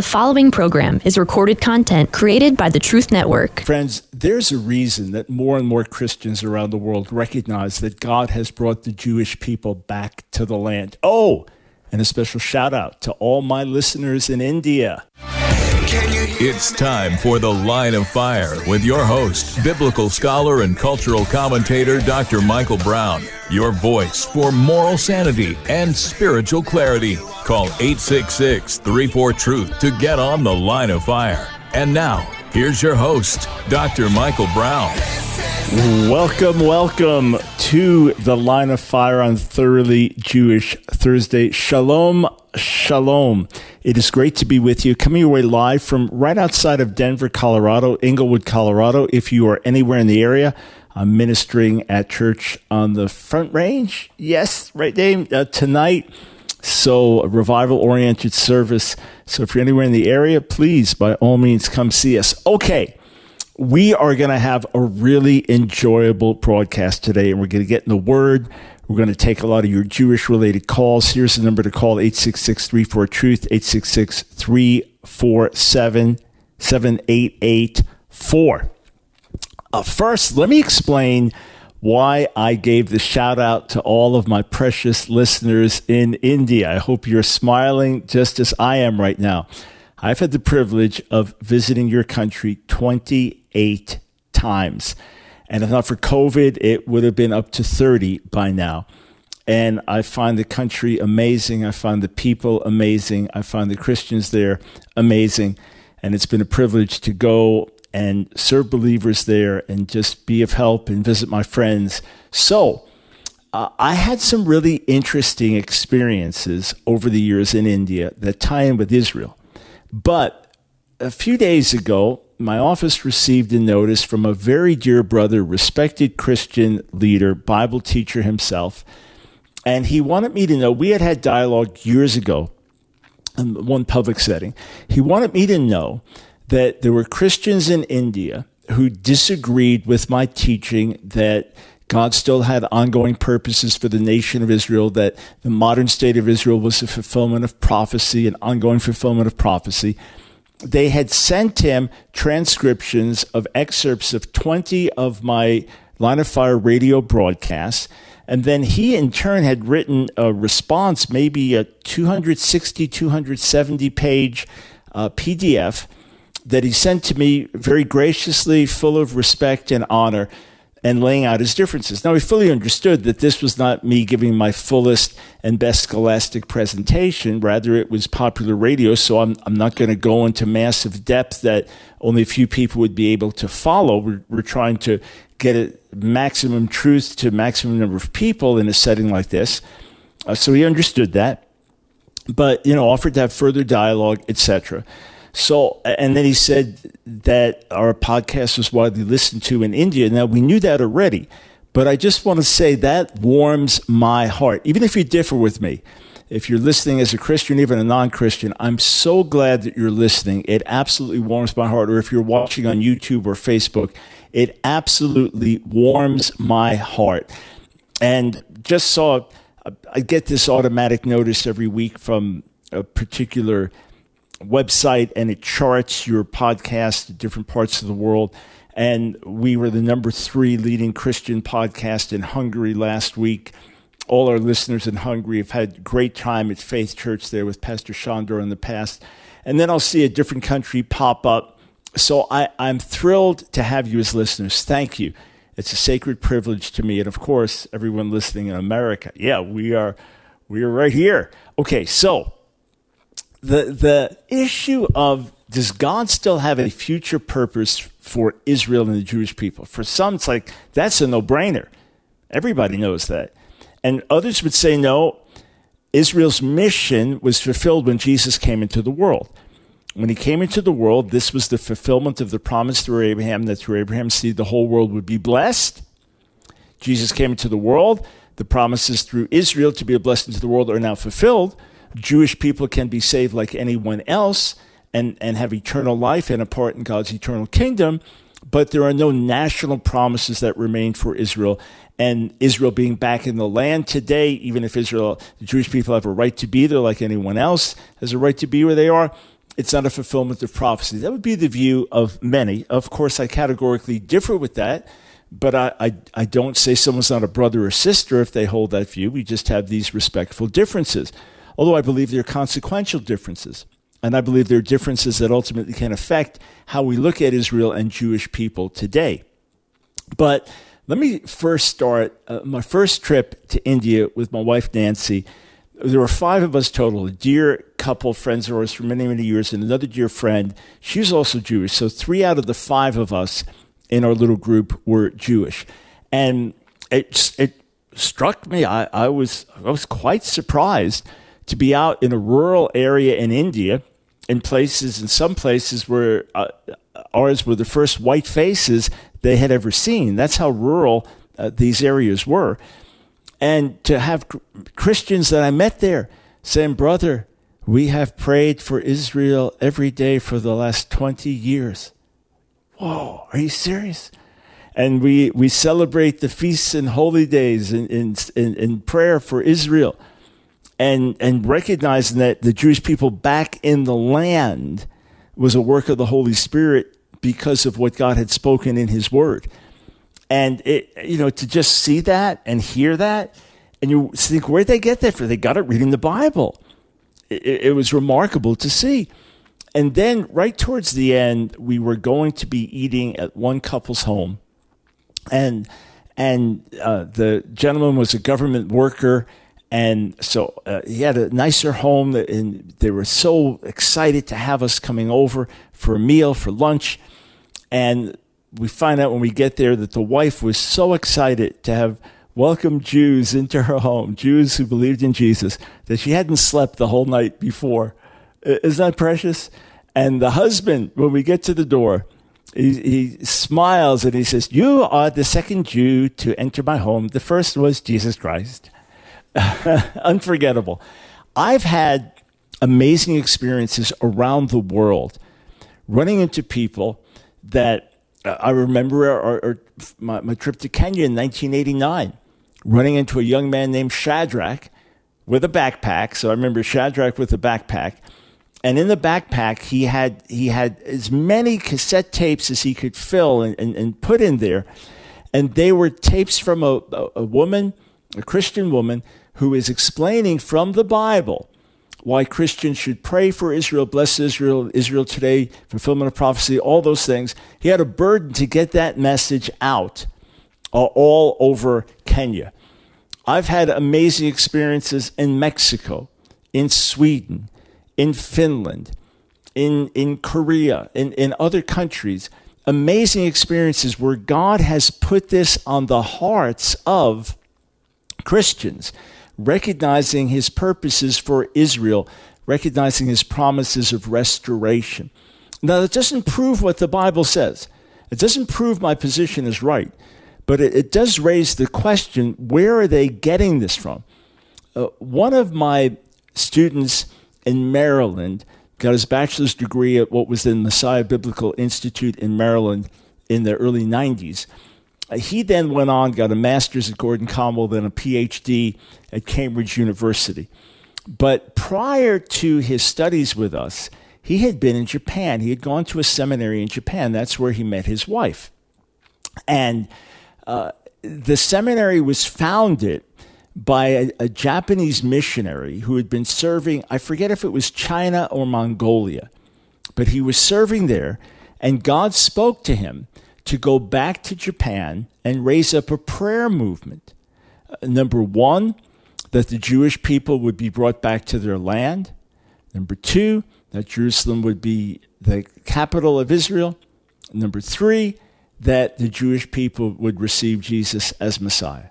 The following program is recorded content created by the Truth Network. Friends, there's a reason that more and more Christians around the world recognize that God has brought the Jewish people back to the land. Oh, and a special shout out to all my listeners in India. It's time for The Line of Fire with your host, biblical scholar and cultural commentator, Dr. Michael Brown. Your voice for moral sanity and spiritual clarity. Call 866-34-TRUTH to get on The Line of Fire. And now, here's your host, Dr. Michael Brown. Welcome to The Line of Fire on Thoroughly Jewish Thursday. Shalom. It is great to be with you. Coming your way live from right outside of Denver, Colorado, Inglewood, Colorado. If you are anywhere in the area, I'm ministering at church on the Front Range. Yes, right, Dave? Tonight. So a revival-oriented service. So if you're anywhere in the area, please, by all means, come see us. Okay. We are going to have a really enjoyable broadcast today, and we're going to get in the Word. We're going to take a lot of your Jewish-related calls. Here's the number to call, 866-34-TRUTH, 866-347-7884. First, let me explain why I gave the shout-out to all of my precious listeners in India. I hope you're smiling just as I am right now. I've had the privilege of visiting your country 28 times. And if not for COVID, it would have been up to 30 by now. And I find the country amazing. I find the people amazing. I find the Christians there amazing. And it's been a privilege to go and serve believers there and just be of help and visit my friends. So I had some really interesting experiences over the years in India that tie in with Israel. But a few days ago, my office received a notice from a very dear brother, respected Christian leader, Bible teacher himself, and he wanted me to know, we had dialogue years ago in one public setting. He wanted me to know that there were Christians in India who disagreed with my teaching that God still had ongoing purposes for the nation of Israel, that the modern state of Israel was a fulfillment of prophecy, an ongoing fulfillment of prophecy. They had sent him transcriptions of excerpts of 20 of my Line of Fire radio broadcasts, and then he in turn had written a response, maybe a 260, 270-page PDF that he sent to me very graciously, full of respect and honor, and laying out his differences. Now, he fully understood that this was not me giving my fullest and best scholastic presentation. Rather, it was popular radio, so I'm not going to go into massive depth that only a few people would be able to follow. We're trying to get a maximum truth to a maximum number of people in a setting like this. So he understood that, but, offered to have further dialogue, etc. So, and then he said that our podcast was widely listened to in India. Now, we knew that already, but I just want to say that warms my heart. Even if you differ with me, if you're listening as a Christian, even a non-Christian, I'm so glad that you're listening. It absolutely warms my heart. Or if you're watching on YouTube or Facebook, it absolutely warms my heart. And just saw, I get this automatic notice every week from a particular website, and it charts your podcast in different parts of the world. And we were the number 3 leading Christian podcast in Hungary last week. All our listeners in Hungary have had a great time at Faith Church there with Pastor Shandor in the past. And then I'll see a different country pop up. So I'm thrilled to have you as listeners. Thank you. It's a sacred privilege to me. And of course, everyone listening in America. Yeah, we are right here. Okay, so The issue of, does God still have a future purpose for Israel and the Jewish people? For some, it's like, that's a no-brainer. Everybody knows that. And others would say, no, Israel's mission was fulfilled when Jesus came into the world. When he came into the world, this was the fulfillment of the promise through Abraham, that through Abraham's seed, the whole world would be blessed. Jesus came into the world. The promises through Israel to be a blessing to the world are now fulfilled. Jewish people can be saved like anyone else and have eternal life and a part in God's eternal kingdom, but there are no national promises that remain for Israel. And Israel being back in the land today, even if the Jewish people have a right to be there like anyone else has a right to be where they are, it's not a fulfillment of prophecy. That would be the view of many. Of course, I categorically differ with that, but I don't say someone's not a brother or sister if they hold that view. We just have these respectful differences, although I believe they're consequential differences. And I believe there are differences that ultimately can affect how we look at Israel and Jewish people today. But let me first start my first trip to India with my wife, Nancy. There were 5 of us total, a dear couple, friends of ours for many, many years, and another dear friend. She was also Jewish. So 3 out of the 5 of us in our little group were Jewish. And it struck me, I was quite surprised to be out in a rural area in India, in some places where ours were the first white faces they had ever seen. That's how rural these areas were. And to have Christians that I met there saying, brother, we have prayed for Israel every day for the last 20 years. Whoa, are you serious? And we celebrate the feasts and holy days in prayer for Israel. And recognizing that the Jewish people back in the land was a work of the Holy Spirit because of what God had spoken in his word. And to just see that and hear that, and you think, where'd they get that from? They got it reading the Bible. It was remarkable to see. And then right towards the end, we were going to be eating at one couple's home. And the gentleman was a government worker. And so he had a nicer home, and they were so excited to have us coming over for a meal, for lunch. And we find out when we get there that the wife was so excited to have welcomed Jews into her home, Jews who believed in Jesus, that she hadn't slept the whole night before. Isn't that precious? And the husband, when we get to the door, he smiles and he says, you are the second Jew to enter my home. The first was Jesus Christ. Unforgettable. I've had amazing experiences around the world running into people that I remember my trip to Kenya in 1989, running into a young man named Shadrach with a backpack. So I remember Shadrach with a backpack. And in the backpack, he had as many cassette tapes as he could fill and put in there. And they were tapes from a woman, a Christian woman, who is explaining from the Bible why Christians should pray for Israel, bless Israel, Israel today, fulfillment of prophecy, all those things. He had a burden to get that message out all over Kenya. I've had amazing experiences in Mexico, in Sweden, in Finland, in Korea, in other countries. Amazing experiences where God has put this on the hearts of Christians, recognizing his purposes for Israel, recognizing his promises of restoration. Now, that doesn't prove what the Bible says. It doesn't prove my position is right, but it does raise the question, where are they getting this from? One of my students in Maryland got his bachelor's degree at what was then Messiah Biblical Institute in Maryland in the early 90s. He then went on, got a master's at Gordon Conwell, then a PhD at Cambridge University. But prior to his studies with us, he had been in Japan. He had gone to a seminary in Japan. That's where he met his wife. And the seminary was founded by a Japanese missionary who had been serving, I forget if it was China or Mongolia, but he was serving there, and God spoke to him to go back to Japan and raise up a prayer movement. Number one, that the Jewish people would be brought back to their land. Number two, that Jerusalem would be the capital of Israel. Number three, that the Jewish people would receive Jesus as Messiah.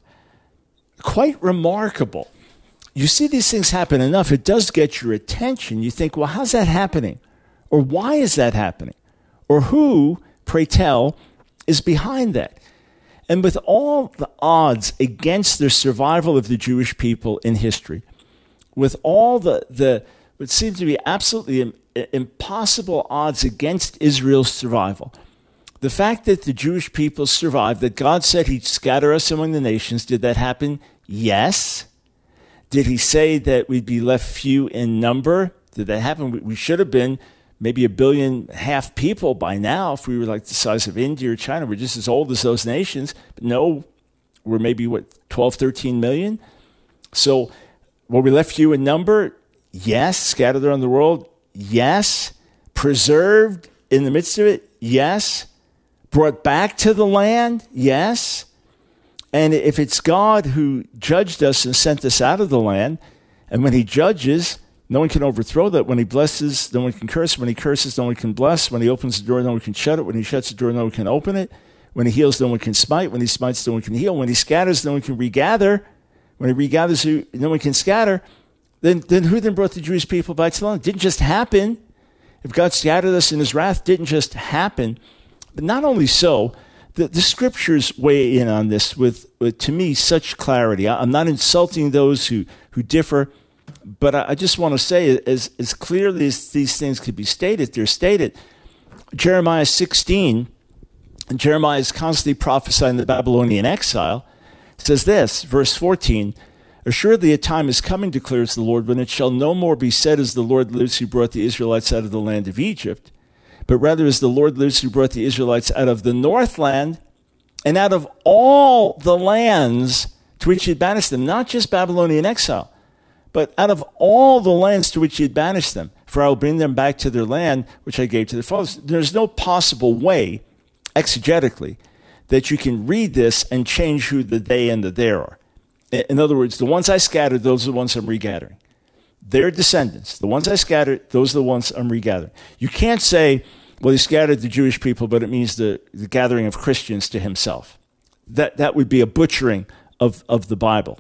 Quite remarkable. You see these things happen enough, it does get your attention. You think, well, how's that happening? Or why is that happening? Or who, pray tell, is behind that? And with all the odds against the survival of the Jewish people in history, with all the what seems to be absolutely impossible odds against Israel's survival, the fact that the Jewish people survived, that God said he'd scatter us among the nations, did that happen? Yes. Did he say that we'd be left few in number? Did that happen? We should have been maybe 1.5 billion people by now. If we were like the size of India or China, we're just as old as those nations. But no, we're maybe, 12, 13 million? So were we left few in number? Yes. Scattered around the world? Yes. Preserved in the midst of it? Yes. Brought back to the land? Yes. And if it's God who judged us and sent us out of the land, and when he judges, no one can overthrow that. When he blesses, no one can curse. When he curses, no one can bless. When he opens the door, no one can shut it. When he shuts the door, no one can open it. When he heals, no one can smite. When he smites, no one can heal. When he scatters, no one can regather. When he regathers, no one can scatter. Then who then brought the Jewish people back to the land? It didn't just happen. If God scattered us in his wrath, it didn't just happen. But not only so, the scriptures weigh in on this with, to me, such clarity. I'm not insulting those who differ, but I just want to say, as clearly as these things could be stated, they're stated. Jeremiah 16, and Jeremiah is constantly prophesying the Babylonian exile, says this, verse 14, "Assuredly a time is coming, declares the Lord, when it shall no more be said, as the Lord lives who brought the Israelites out of the land of Egypt, but rather as the Lord lives who brought the Israelites out of the northland and out of all the lands to which he had banished them," not just Babylonian exile, but out of all the lands to which he had banished them. "For I will bring them back to their land, which I gave to their fathers." There's no possible way, exegetically, that you can read this and change who the they and the there are. In other words, the ones I scattered, those are the ones I'm regathering. Their descendants, the ones I scattered, those are the ones I'm regathering. You can't say, well, he scattered the Jewish people, but it means the gathering of Christians to himself. That would be a butchering of the Bible.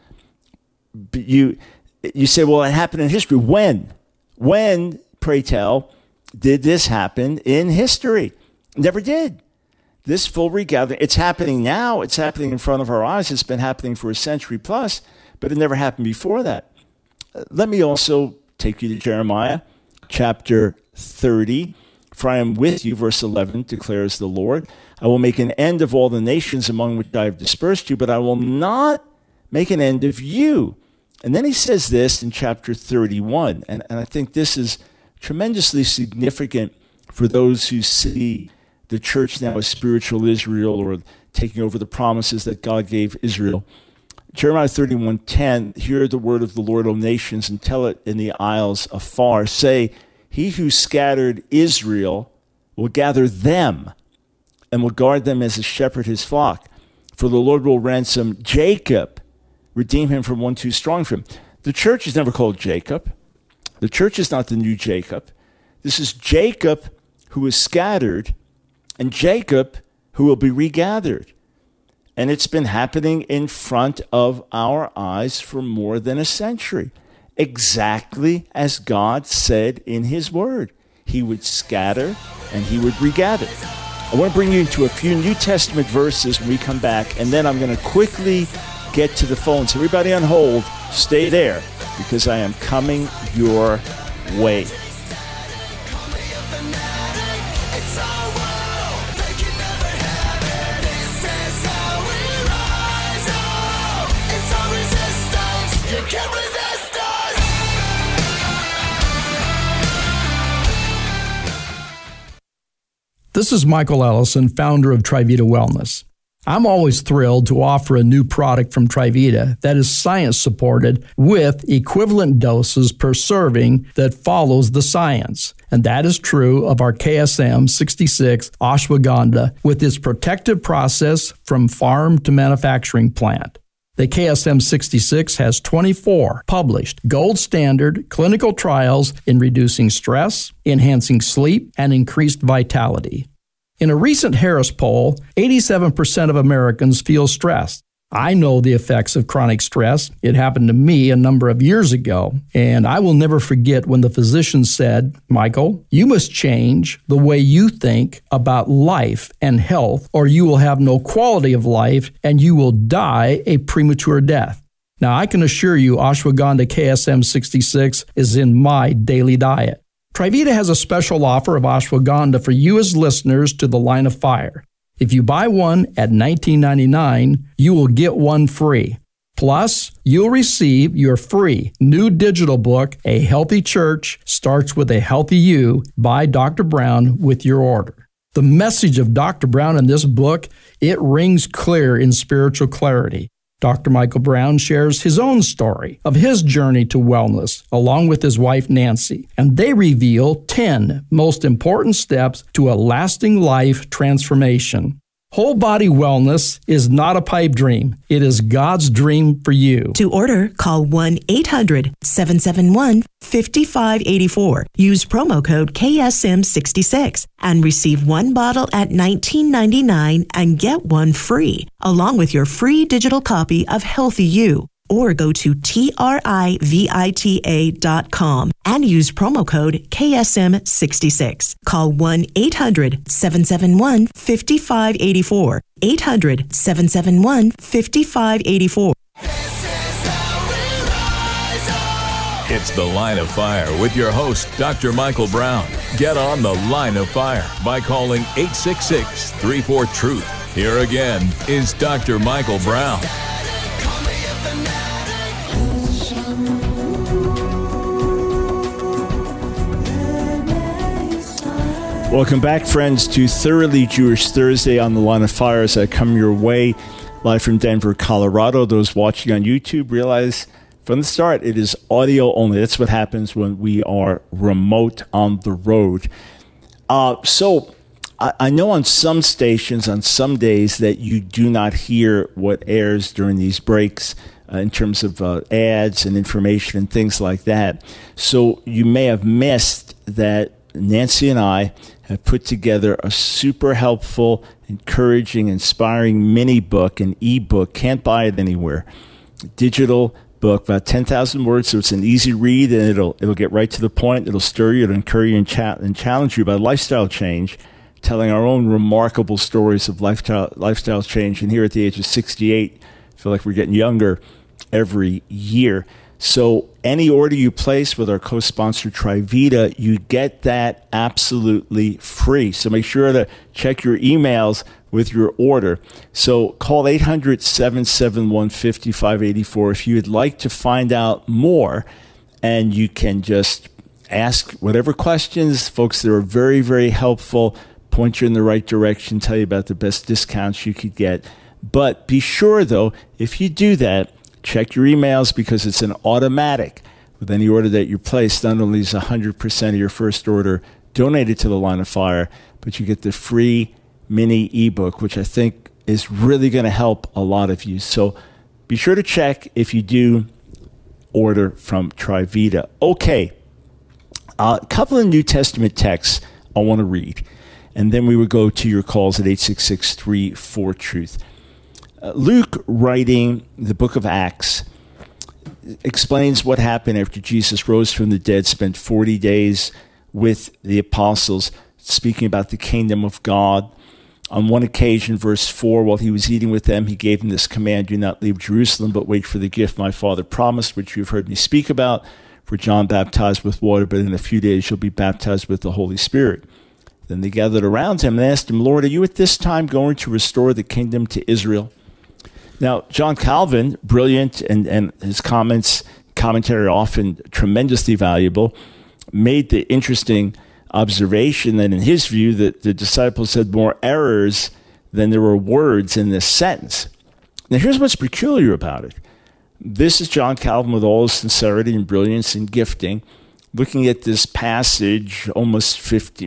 But you say, well, it happened in history. When? When, pray tell, did this happen in history? Never did. This full regathering, it's happening now. It's happening in front of our eyes. It's been happening for a century plus, but it never happened before that. Let me also take you to Jeremiah chapter 30. "For I am with you," verse 11, declares the Lord. "I will make an end of all the nations among which I have dispersed you, but I will not make an end of you." And then he says this in chapter 31, and I think this is tremendously significant for those who see the church now as spiritual Israel, or taking over the promises that God gave Israel. Jeremiah 31:10, "Hear the word of the Lord, O nations, and tell it in the isles afar. Say, he who scattered Israel will gather them and will guard them as a shepherd his flock. For the Lord will ransom Jacob, redeem him from one too strong for him." The church is never called Jacob. The church is not the new Jacob. This is Jacob who is scattered, and Jacob who will be regathered. And it's been happening in front of our eyes for more than a century, exactly as God said in his word. He would scatter and he would regather. I want to bring you into a few New Testament verses when we come back, and then I'm going to quickly get to the phones. Everybody on hold, stay there, because I am coming your way. This is Michael Ellison, founder of Trivita Wellness. I'm always thrilled to offer a new product from Trivita that is science-supported with equivalent doses per serving that follows the science. And that is true of our KSM 66 ashwagandha with its protective process from farm to manufacturing plant. The KSM 66 has 24 published gold standard clinical trials in reducing stress, enhancing sleep, and increased vitality. In a recent Harris poll, 87% of Americans feel stressed. I know the effects of chronic stress. It happened to me a number of years ago, and I will never forget when the physician said, "Michael, you must change the way you think about life and health, or you will have no quality of life and you will die a premature death." Now, I can assure you ashwagandha KSM 66 is in my daily diet. Trivita has a special offer of ashwagandha for you as listeners to The Line of Fire. If you buy one at $19.99, you will get one free. Plus, you'll receive your free new digital book, A Healthy Church Starts with a Healthy You by Dr. Brown with your order. The message of Dr. Brown in this book, it rings clear in spiritual clarity. Dr. Michael Brown shares his own story of his journey to wellness, along with his wife Nancy, and they reveal 10 most important steps to a lasting life transformation. Whole body wellness is not a pipe dream. It is God's dream for you. To order, call 1-800-771-5584. Use promo code KSM66 and receive one bottle at $19.99 and get one free, along with your free digital copy of Healthy You. Or go to TRIVITA.com and use promo code KSM66. Call 1-800-771-5584. 800-771-5584. It's The Line of Fire with your host, Dr. Michael Brown. Get on The Line of Fire by calling 866-34-TRUTH. Here again is Dr. Michael Brown. Welcome back, friends, to Thoroughly Jewish Thursday on The Line of Fire as I come your way live from Denver, Colorado. Those watching on YouTube realize from the start it is audio only. That's what happens when we are remote on the road. So I know on some stations, on some days, that you do not hear what airs during these breaks in terms of ads and information and things like that. So you may have missed that Nancy and I have put together a super helpful, encouraging, inspiring mini book, an ebook. Can't buy it anywhere. Digital book, about 10,000 words, so it's an easy read, and it'll get right to the point. It'll stir you, it'll encourage you and challenge you about lifestyle change, telling our own remarkable stories of lifestyle change. And here at the age of 68, I feel like we're getting younger every year. So any order you place with our co-sponsor Trivita, you get that absolutely free. So make sure to check your emails with your order. So call 800-771-5584 if you would like to find out more, and you can just ask whatever questions. Folks that are very, very helpful, point you in the right direction, tell you about the best discounts you could get. But be sure, though, if you do that, check your emails, because it's an automatic. With any order that you place, not only is 100% of your first order donated to the Line of Fire, but you get the free mini ebook, which I think is really going to help a lot of you. So be sure to check if you do order from Trivita. Okay, a couple of New Testament texts I want to read, and then we would go to your calls at 866-34-TRUTH. Luke, writing the book of Acts, explains what happened after Jesus rose from the dead, spent 40 days with the apostles, speaking about the kingdom of God. On one occasion, verse 4, while he was eating with them, he gave them this command: do not leave Jerusalem, but wait for the gift my Father promised, which you've heard me speak about. For John baptized with water, but in a few days you'll be baptized with the Holy Spirit. Then they gathered around him and asked him, Lord, are you at this time going to restore the kingdom to Israel? Now, John Calvin, brilliant, and his commentary often tremendously valuable, made the interesting observation that in his view that the disciples had more errors than there were words in this sentence. Now, here's what's peculiar about it. This is John Calvin, with all his sincerity and brilliance and gifting, looking at this passage almost roughly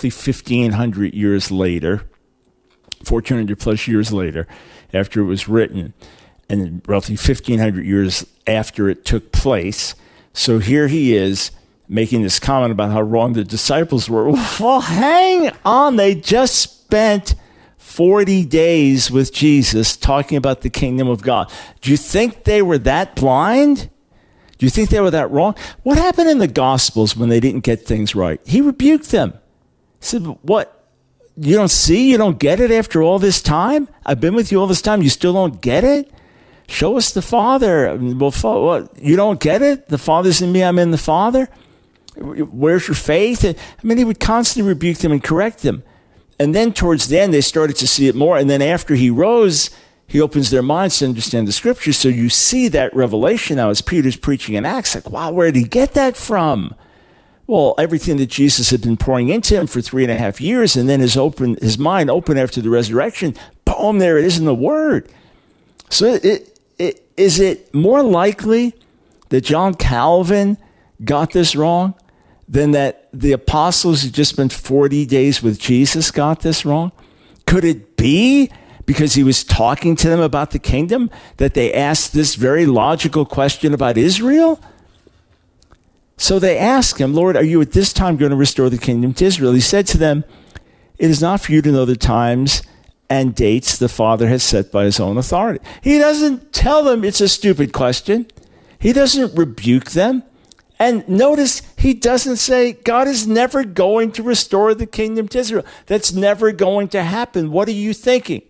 1,500 years later, 1,400 plus years later, after it was written, and roughly 1,500 years after it took place. So here he is making this comment about how wrong the disciples were. Well, hang on. They just spent 40 days with Jesus talking about the kingdom of God. Do you think they were that blind? Do you think they were that wrong? What happened in the Gospels when they didn't get things right? He rebuked them. He said, what? You don't see? You don't get it after all this time? I've been with you all this time. You still don't get it? Show us the Father. Well, what? You don't get it? The Father's in me, I'm in the Father? Where's your faith? I mean, he would constantly rebuke them and correct them. And then towards the end, they started to see it more. And then after he rose, He opens their minds to understand the scriptures. So you see that revelation now as Peter's preaching in Acts. Like, wow, where did he get that from? Well, everything that Jesus had been pouring into him for 3.5 years, and then his mind open after the resurrection, boom, there it is in the Word. So is it more likely that John Calvin got this wrong than that the apostles who just spent 40 days with Jesus got this wrong? Could it be because he was talking to them about the kingdom that they asked this very logical question about Israel? So they asked him, Lord, are you at this time going to restore the kingdom to Israel? He said to them, it is not for you to know the times and dates the Father has set by his own authority. He doesn't tell them it's a stupid question. He doesn't rebuke them. And notice he doesn't say God is never going to restore the kingdom to Israel. That's never going to happen. What are you thinking?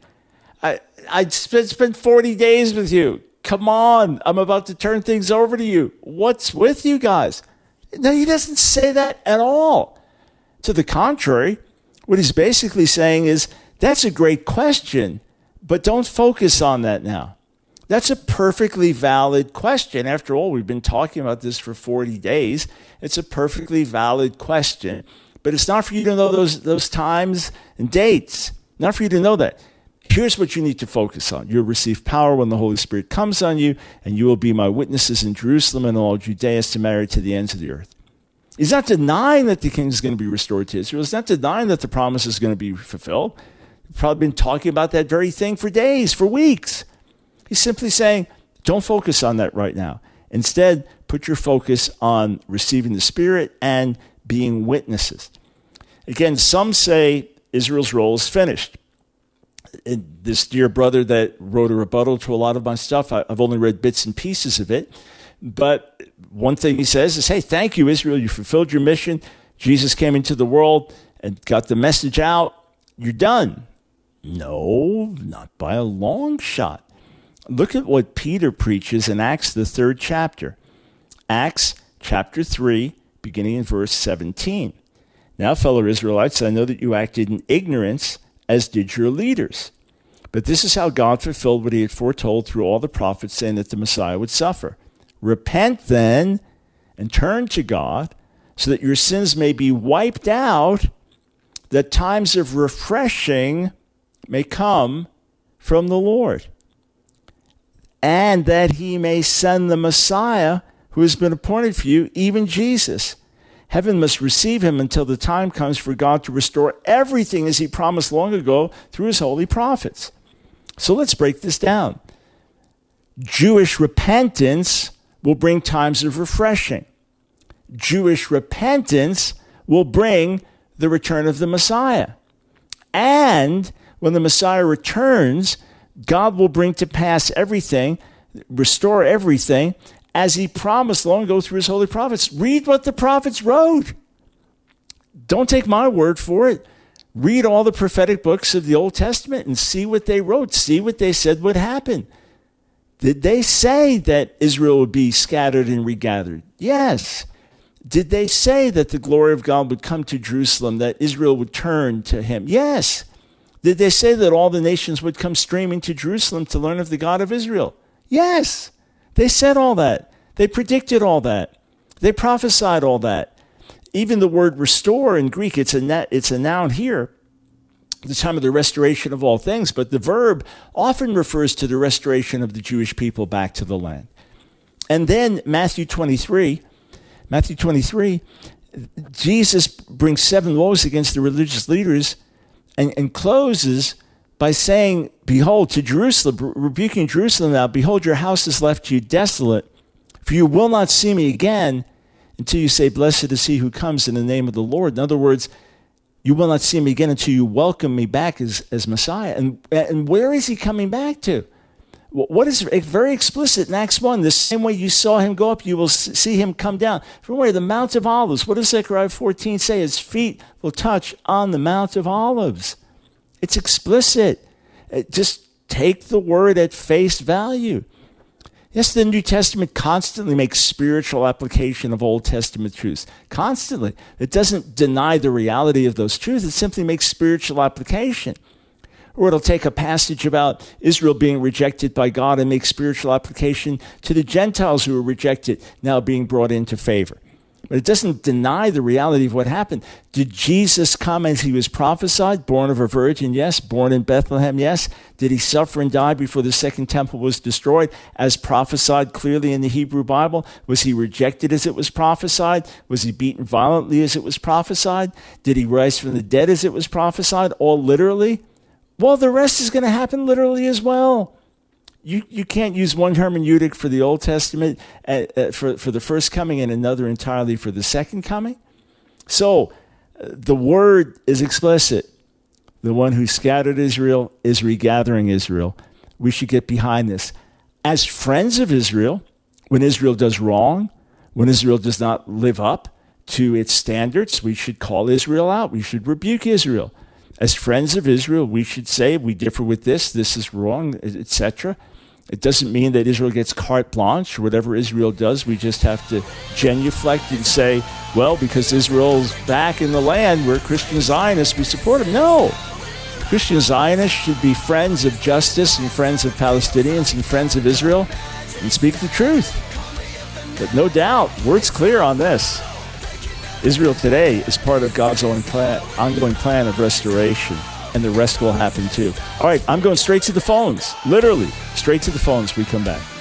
I spent 40 days with you. Come on, I'm about to turn things over to you. What's with you guys? No, he doesn't say that at all. To the contrary, what he's basically saying is, that's a great question, but don't focus on that now. That's a perfectly valid question. After all, we've been talking about this for 40 days. It's a perfectly valid question, but it's not for you to know those times and dates. Not for you to know that. Here's what you need to focus on. You'll receive power when the Holy Spirit comes on you, and you will be my witnesses in Jerusalem and all Judea, Samaria, to the ends of the earth. He's not denying that the kingdom is going to be restored to Israel. He's not denying that the promise is going to be fulfilled. We've probably been talking about that very thing for days, for weeks. He's simply saying, don't focus on that right now. Instead, put your focus on receiving the Spirit and being witnesses. Again, some say Israel's role is finished. And this dear brother that wrote a rebuttal to a lot of my stuff, I've only read bits and pieces of it. But one thing he says is, hey, thank you, Israel. You fulfilled your mission. Jesus came into the world and got the message out. You're done. No, not by a long shot. Look at what Peter preaches in Acts, the 3rd chapter. Acts chapter 3, beginning in verse 17. Now, fellow Israelites, I know that you acted in ignorance, as did your leaders. But this is how God fulfilled what he had foretold through all the prophets, saying that the Messiah would suffer. Repent then and turn to God, so that your sins may be wiped out, that times of refreshing may come from the Lord, and that he may send the Messiah who has been appointed for you, even Jesus. Heaven must receive him until the time comes for God to restore everything as he promised long ago through his holy prophets. So let's break this down. Jewish repentance will bring times of refreshing. Jewish repentance will bring the return of the Messiah. And when the Messiah returns, God will bring to pass everything, restore everything, as he promised long ago through his holy prophets. Read what the prophets wrote. Don't take my word for it. Read all the prophetic books of the Old Testament and see what they wrote. See what they said would happen. Did they say that Israel would be scattered and regathered? Yes. Did they say that the glory of God would come to Jerusalem, that Israel would turn to him? Yes. Did they say that all the nations would come streaming to Jerusalem to learn of the God of Israel? Yes. They said all that. They predicted all that. They prophesied all that. Even the word restore in Greek, it's a noun here, the time of the restoration of all things, but the verb often refers to the restoration of the Jewish people back to the land. And then Matthew 23, Jesus brings 7 woes against the religious leaders and closes by saying, behold, to Jerusalem, rebuking Jerusalem now, behold, your house is left to you desolate, for you will not see me again until you say, blessed is he who comes in the name of the Lord. In other words, you will not see me again until you welcome me back as Messiah. And where is he coming back to? What is very explicit in Acts 1, the same way you saw him go up, you will see him come down. From where? The Mount of Olives. What does Zechariah 14 say? His feet will touch on the Mount of Olives. It's explicit. Just take the word at face value. Yes, the New Testament constantly makes spiritual application of Old Testament truths. Constantly. It doesn't deny the reality of those truths. It simply makes spiritual application. Or it'll take a passage about Israel being rejected by God and make spiritual application to the Gentiles who were rejected, now being brought into favor. But it doesn't deny the reality of what happened. Did Jesus come as he was prophesied, born of a virgin? Yes. Born in Bethlehem? Yes. Did he suffer and die before the second temple was destroyed, as prophesied clearly in the Hebrew Bible? Was he rejected as it was prophesied? Was he beaten violently as it was prophesied? Did he rise from the dead as it was prophesied, all literally? Well, the rest is going to happen literally as well. You can't use one hermeneutic for the Old Testament for the first coming and another entirely for the second coming. So the word is explicit. The one who scattered Israel is regathering Israel. We should get behind this. As friends of Israel, when Israel does wrong, when Israel does not live up to its standards, we should call Israel out. We should rebuke Israel. As friends of Israel, we should say, we differ with this is wrong, etc. It doesn't mean that Israel gets carte blanche. Whatever Israel does, we just have to genuflect and say, well, because Israel's back in the land, we're Christian Zionists, we support them. No. Christian Zionists should be friends of justice and friends of Palestinians and friends of Israel and speak the truth. But no doubt, word's clear on this. Israel today is part of God's ongoing plan of restoration, and the rest will happen too. All right, I'm going straight to the phones, literally straight to the phones. We come back.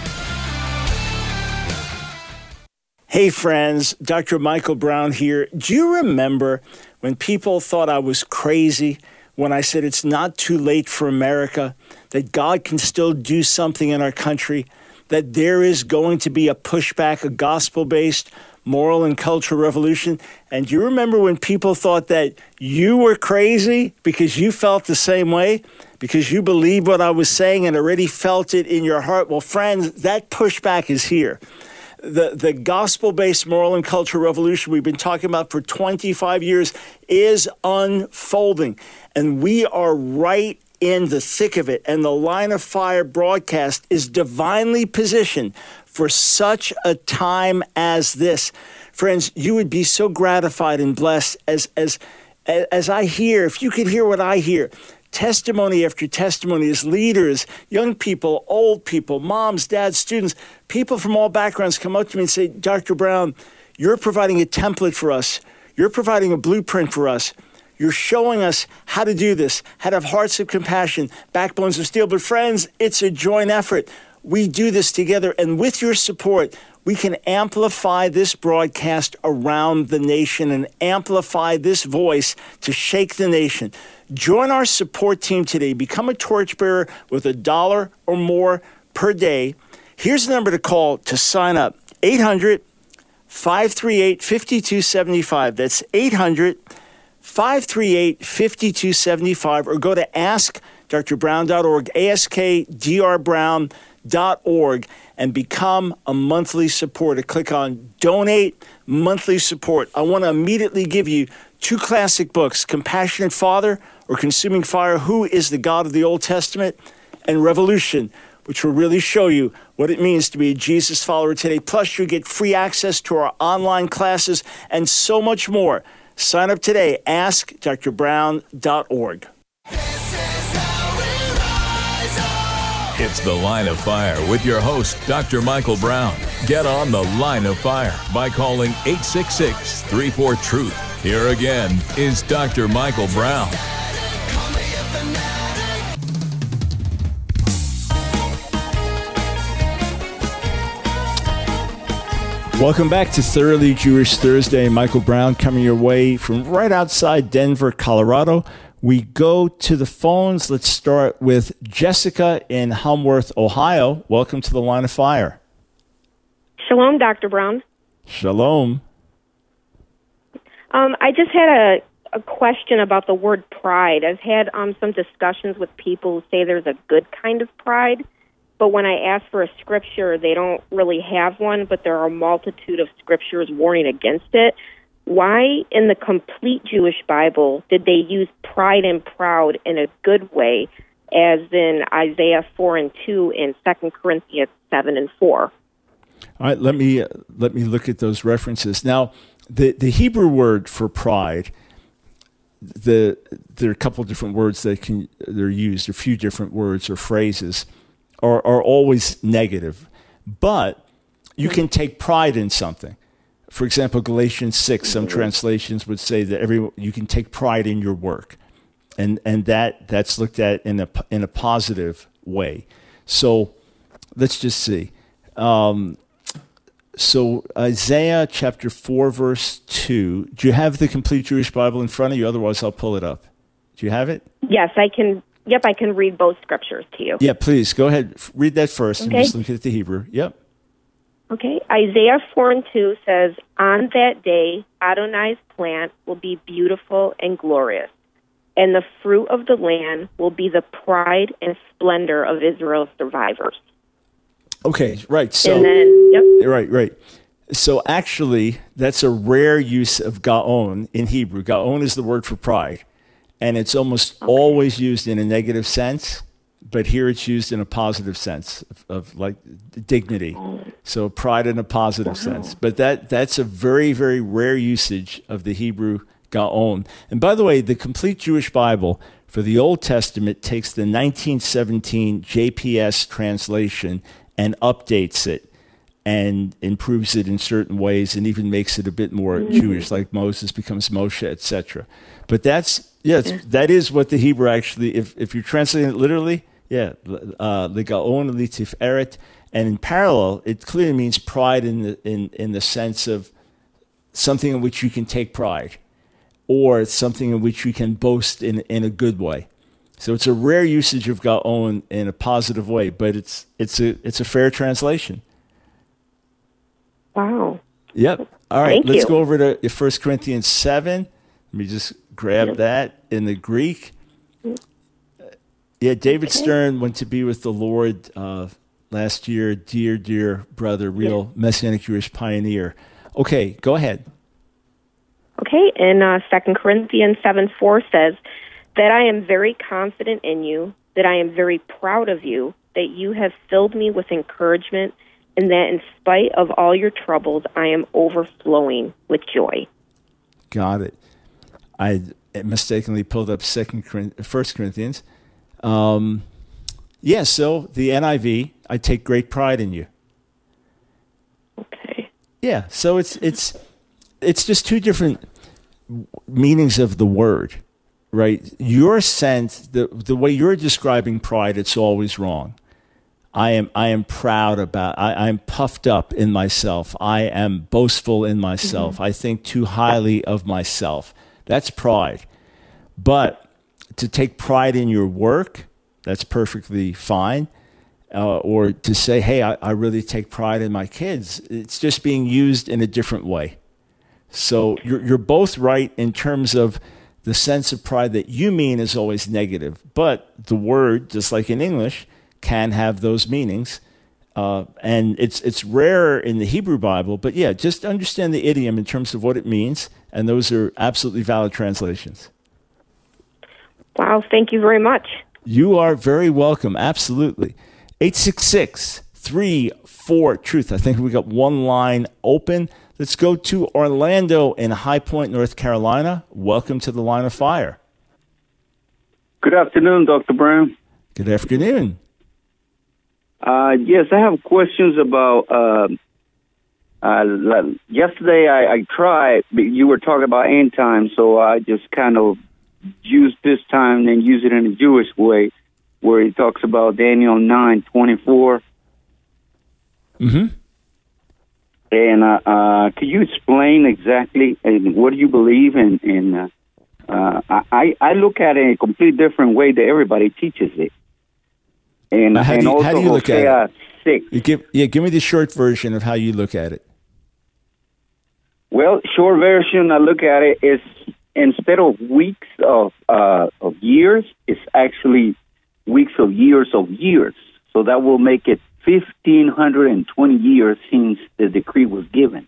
Hey friends, Dr. Michael Brown here. Do you remember when people thought I was crazy when I said it's not too late for America, that God can still do something in our country, that there is going to be a pushback, a gospel-based moral and cultural revolution? And do you remember when people thought that you were crazy because you felt the same way, because you believed what I was saying and already felt it in your heart? Well, friends, that pushback is here. The gospel-based moral and cultural revolution we've been talking about for 25 years is unfolding. And we are right in the thick of it. And the Line of Fire broadcast is divinely positioned for such a time as this. Friends, you would be so gratified and blessed as I hear, if you could hear what I hear, testimony after testimony as leaders, young people, old people, moms, dads, students, people from all backgrounds come up to me and say, Dr. Brown, you're providing a template for us. You're providing a blueprint for us. You're showing us how to do this, how to have hearts of compassion, backbones of steel. But friends, it's a joint effort. We do this together, and with your support, we can amplify this broadcast around the nation and amplify this voice to shake the nation. Join our support team today. Become a torchbearer with $1 or more per day. Here's the number to call to sign up. 800-538-5275. That's 800-538-5275. Or go to askdrbrown.org, askdrbrown.org, and become a monthly supporter. Click on Donate Monthly Support. I want to immediately give you 2 classic books, Compassionate Father or Consuming Fire, Who is the God of the Old Testament, and Revolution, which will really show you what it means to be a Jesus follower today. Plus, you get free access to our online classes and so much more. Sign up today, askdrbrown.org. It's The Line of Fire with your host, Dr. Michael Brown. Get on The Line of Fire by calling 866-34-TRUTH. Here again is Dr. Michael Brown. Welcome back to Thoroughly Jewish Thursday. Michael Brown coming your way from right outside Denver, Colorado. We go to the phones. Let's start with Jessica in Helmworth, Ohio. Welcome to the Line of Fire. Shalom, Dr. Brown. Shalom. I just had a question about the word pride. I've had some discussions with people who say there's a good kind of pride, but when I ask for a scripture, they don't really have one, but there are a multitude of scriptures warning against it. Why, in the complete Jewish Bible, did they use pride and proud in a good way, as in Isaiah 4:2 and 2 Corinthians 7:4? All right, let me look at those references. Now, the Hebrew word for pride, there are a couple of different words they're used, a few different words or phrases are always negative. But you can take pride in something. For example, Galatians 6, some translations would say that you can take pride in your work. And that's looked at in a positive way. So let's just see. So Isaiah chapter 4, verse 2. Do you have the complete Jewish Bible in front of you? Otherwise, I'll pull it up. Do you have it? Yes, I can. Yep, I can read both scriptures to you. Yeah, please. Go ahead. Read that first. Okay. And just look at the Hebrew. Yep. Okay. Isaiah 4:2 says, "On that day, Adonai's plant will be beautiful and glorious, and the fruit of the land will be the pride and splendor of Israel's survivors." Okay, right. So, and then, yep. Right. So actually, that's a rare use of gaon in Hebrew. Gaon is the word for pride, and it's almost always used in a negative sense, but here it's used in a positive sense of like dignity. So pride in a positive sense. But that's a very, very rare usage of the Hebrew gaon. And by the way, the complete Jewish Bible for the Old Testament takes the 1917 JPS translation and updates it and improves it in certain ways and even makes it a bit more Jewish, like Moses becomes Moshe, etc. But that is what the Hebrew actually, if you're translating it literally, Legaon Litiferet, and in parallel, it clearly means pride in the sense of something in which you can take pride, or something in which you can boast in a good way. So it's a rare usage of gaon in a positive way, but it's a fair translation. Wow. Yep. All right, Thank let's you. go over to 1 Corinthians 7. Let me just grab that in the Greek. Yeah, David Stern went to be with the Lord last year. Dear brother, real Messianic Jewish pioneer. Okay, go ahead. Okay, and 2 Corinthians 7:4 says, "That I am very confident in you, that I am very proud of you, that you have filled me with encouragement, and that in spite of all your troubles, I am overflowing with joy." Got it. I mistakenly pulled up 1 Corinthians. So the NIV, I take great pride in you. Okay. Yeah, so it's just two different meanings of the word, right? Your sense, the way you're describing pride, it's always wrong. I am proud about, I'm puffed up in myself. I am boastful in myself. Mm-hmm. I think too highly of myself. That's pride. But to take pride in your work, that's perfectly fine. Or to say, hey, I really take pride in my kids. It's just being used in a different way. So you're both right in terms of the sense of pride that you mean is always negative. But the word, just like in English, can have those meanings. And it's rare in the Hebrew Bible. But yeah, just understand the idiom in terms of what it means. And those are absolutely valid translations. Wow, thank you very much. You are very welcome. Absolutely. 866-34-TRUTH. I think we got one line open. Let's go to Orlando in High Point, North Carolina. Welcome to the Line of Fire. Good afternoon, Dr. Brown. Good afternoon. Yes, I have questions about, yesterday I tried, you were talking about end time, so I just kind of used this time and use it in a Jewish way, where he talks about Daniel 9:24. Mm-hmm. And could you explain exactly what do you believe in? I look at it in a completely different way that everybody teaches it. And how do you look at it? 6. Give me the short version of how you look at it. Well, short version, I look at it is instead of weeks of years, it's actually weeks of years of years. So that will make it 1,520 years since the decree was given.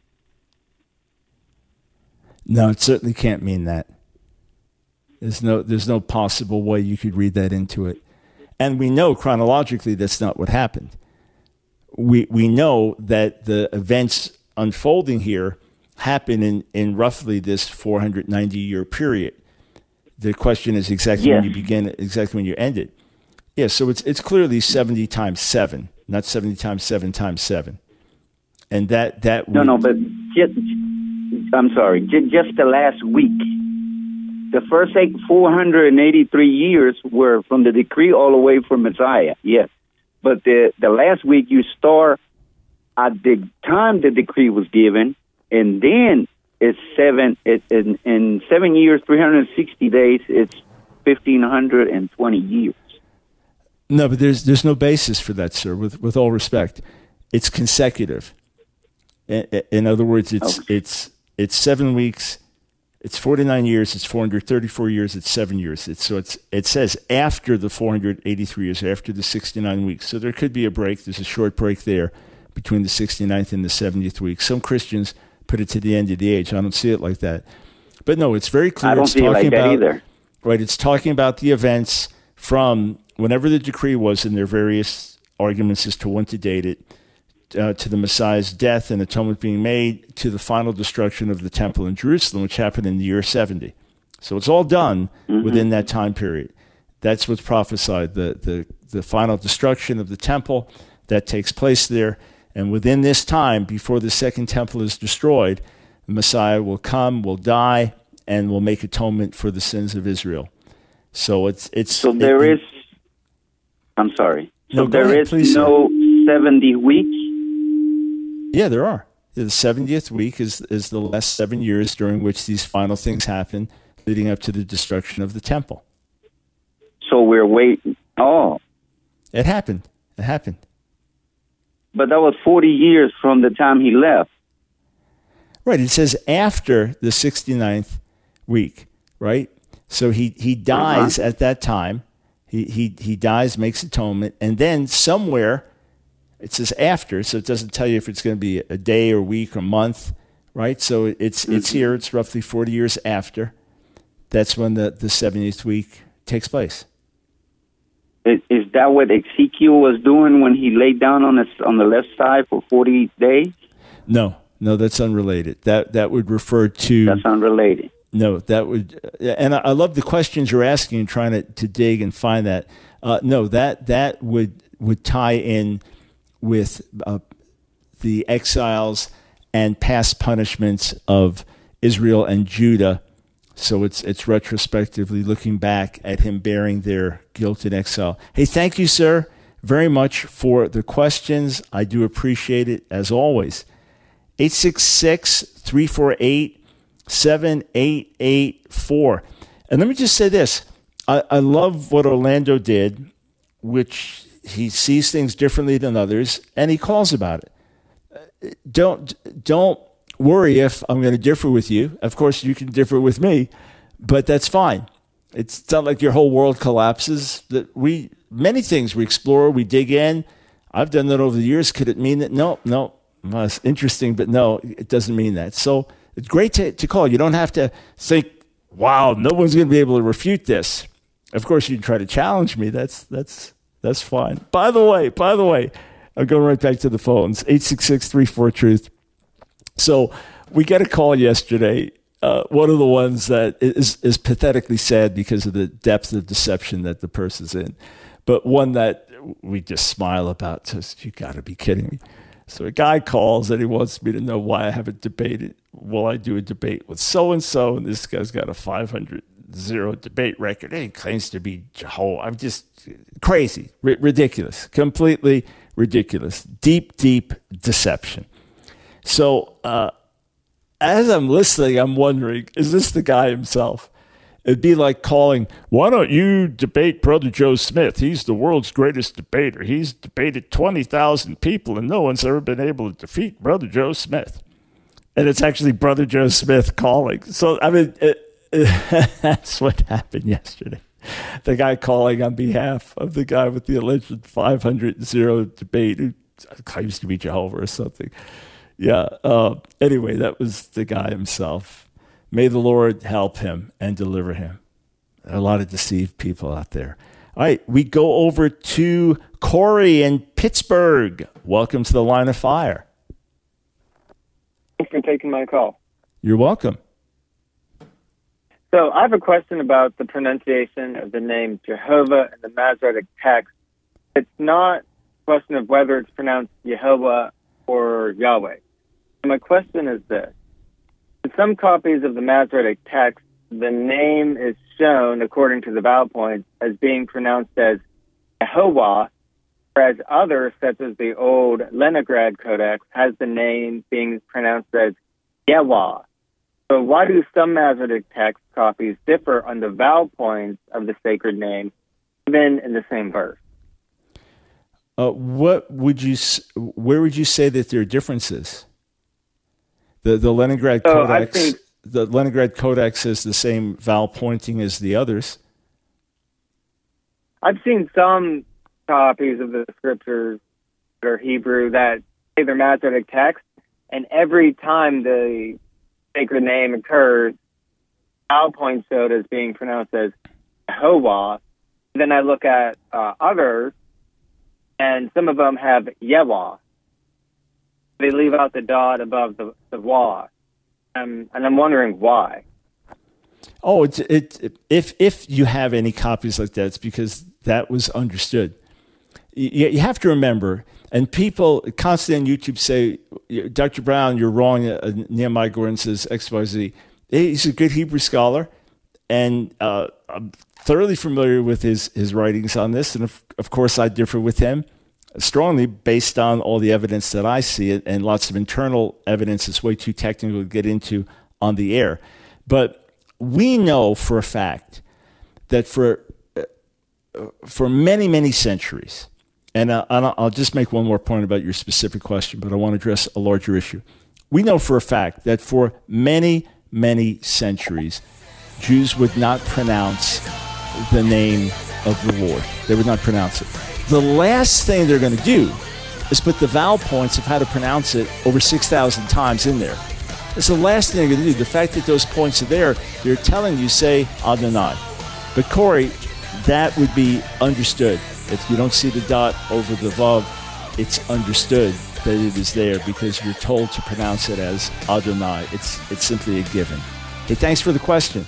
No, it certainly can't mean that. There's no possible way you could read that into it. And we know chronologically that's not what happened. We know that the events unfolding here happen in roughly this 490-year period. The question is exactly when you begin, exactly when you end it. Yeah, so it's clearly 70 times 7, not 70 times 7 times 7. And that would, No, but I'm sorry, just the last week. The first 483 years were from the decree all the way from Messiah, yes. But the last week you start at the time the decree was given, and then it's in 7 years, 360 days, it's 1,520 years. No, but there's no basis for that, sir, with all respect. It's consecutive. In other words, it's 7 weeks, it's 49 years, it's 434 years, it's 7 years. It says after the 483 years, after the 69 weeks. So there could be a break. There's a short break there between the 69th and the 70th week. Some Christians put it to the end of the age. I don't see it like that. But no, it's very clear. I don't see it like that either. Right, it's talking about the events from whenever the decree was, and their various arguments as to when to date it, to the Messiah's death and atonement being made, to the final destruction of the temple in Jerusalem, which happened in the year 70. So it's all done within that time period. That's what's prophesied, the final destruction of the temple that takes place there. And within this time, before the second temple is destroyed, the Messiah will come, will die, and will make atonement for the sins of Israel. So I'm sorry. So there is no 70 weeks? Yeah, there are. The 70th week is the last 7 years during which these final things happen, leading up to the destruction of the temple. So we're waiting. Oh. It happened. But that was 40 years from the time he left. Right. It says after the 69th week, right? So he dies at that time. He dies, makes atonement, and then somewhere it says after, so it doesn't tell you if it's going to be a day or week or month, right? So it's here. It's roughly 40 years after. That's when the 70th week takes place. Is that what Ezekiel was doing when he laid down on the left side for 40 days? No, that's unrelated. That would refer to... That's unrelated. No, that would... And I love the questions you're asking and trying to dig and find that. No, that would tie in with the exiles and past punishments of Israel and Judah. So it's retrospectively looking back at him bearing their guilt in exile. Hey, thank you, sir, very much for the questions. I do appreciate it, as always. 866-348-7884. And let me just say this. I love what Orlando did, which he sees things differently than others, and he calls about it. Don't worry if I'm going to differ with you. Of course, you can differ with me, but that's fine. It's not like your whole world collapses. Many things we explore, we dig in. I've done that over the years. Could it mean that? No. Well, it's interesting, but no, it doesn't mean that. So it's great to call. You don't have to think, wow, no one's going to be able to refute this. Of course, you can try to challenge me. That's fine. By the way, I'm going right back to the phones. 866-34-TRUTH. So we got a call yesterday, one of the ones that is pathetically sad because of the depth of deception that the person's in, but one that we just smile about. Just, you got to be kidding me. So a guy calls and he wants me to know why I haven't debated. Will I do a debate with so-and-so? And this guy's got a 500-0 debate record. And he claims to be Jehovah. I'm just crazy, ridiculous, completely ridiculous, deep deception. So as I'm listening, I'm wondering, is this the guy himself? It'd be like calling, why don't you debate Brother Joe Smith? He's the world's greatest debater. He's debated 20,000 people, and no one's ever been able to defeat Brother Joe Smith. And it's actually Brother Joe Smith calling. So, I mean, that's what happened yesterday. The guy calling on behalf of the guy with the alleged 500-0 debate who claims to be Jehovah or something. Yeah. Anyway, that was the guy himself. May the Lord help him and deliver him. There are a lot of deceived people out there. All right, we go over to Corey in Pittsburgh. Welcome to the Line of Fire. Thanks for taking my call. You're welcome. So I have a question about the pronunciation of the name Jehovah in the Masoretic text. It's not a question of whether it's pronounced Yehovah or Yahweh. My question is this. In some copies of the Masoretic text, the name is shown, according to the vowel points, as being pronounced as Yehovah, whereas others, such as the old Leningrad Codex, has the name being pronounced as Yewah. So why do some Masoretic text copies differ on the vowel points of the sacred name, even in the same verse? Where would you say that there are differences? The Leningrad Codex. The Leningrad Codex has the same vowel pointing as the others. I've seen some copies of the scriptures that are Hebrew that say they're Masoretic text, and every time the sacred name occurs, vowel point showed as being pronounced as Jehovah. Then I look at others, and some of them have Yewah. They leave out the dot above the Wah. And I'm wondering why. Oh, if you have any copies like that, it's because that was understood. You have to remember, and people constantly on YouTube say, Dr. Brown, you're wrong. Nehemiah Gordon says XYZ. He's a good Hebrew scholar, and I'm thoroughly familiar with his writings on this. And of course, I differ with him strongly based on all the evidence that I see and lots of internal evidence that's way too technical to get into on the air. But we know for a fact that for many, many centuries, and I'll just make one more point about your specific question, but I want to address a larger issue. We know for a fact that for many, many centuries, Jews would not pronounce the name of the Lord. They would not pronounce it. The last thing they're going to do is put the vowel points of how to pronounce it over 6,000 times in there. It's the last thing they're going to do. The fact that those points are there, they're telling you, say Adonai. But Corey, that would be understood. If you don't see the dot over the vav, it's understood that it is there because you're told to pronounce it as Adonai. It's simply a given. Hey, thanks for the question.